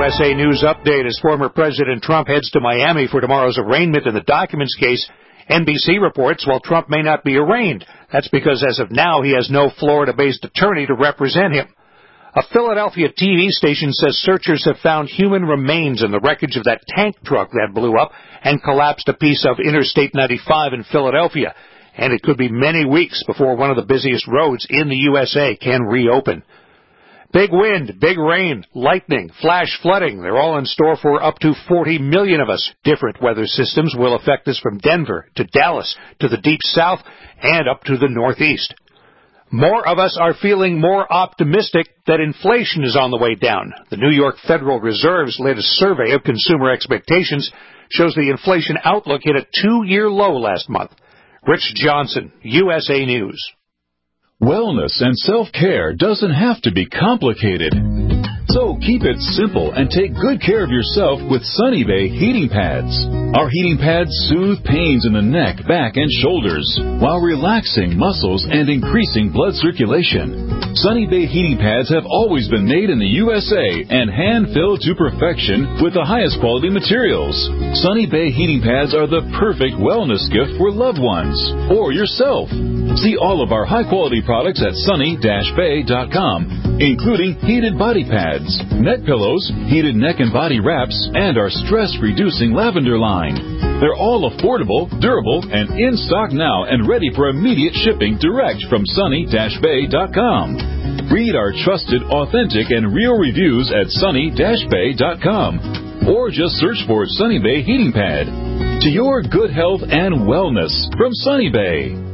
USA News Update. As former President Trump heads to Miami for tomorrow's arraignment in the documents case, NBC reports while Trump may not be arraigned, that's because as of now he has no Florida-based attorney to represent him. A Philadelphia TV station says searchers have found human remains in the wreckage of that tank truck that blew up and collapsed a piece of Interstate 95 in Philadelphia. And it could be many weeks before one of the busiest roads in the USA can reopen. Big wind, big rain, lightning, flash flooding, they're all in store for up to 40 million of us. Different weather systems will affect us from Denver to Dallas to the deep south and up to the northeast. More of us are feeling more optimistic that inflation is on the way down. The New York Federal Reserve's latest survey of consumer expectations shows the inflation outlook hit a 2-year low last month. Rich Johnson, USA News. Wellness and self-care doesn't have to be complicated. So keep it simple and take good care of yourself with Sunny Bay heating pads. Our heating pads soothe pains in the neck, back, and shoulders while relaxing muscles and increasing blood circulation. Sunny Bay heating pads have always been made in the USA and hand-filled to perfection with the highest quality materials. Sunny Bay heating pads are the perfect wellness gift for loved ones or yourself. See all of our high-quality products at sunny-bay.com, including heated body pads, neck pillows, heated neck and body wraps, and our stress-reducing lavender line. They're all affordable, durable, and in stock now and ready for immediate shipping direct from sunny-bay.com. Read our trusted, authentic, and real reviews at sunny-bay.com, or just search for Sunny Bay Heating Pad. To your good health and wellness from Sunny Bay.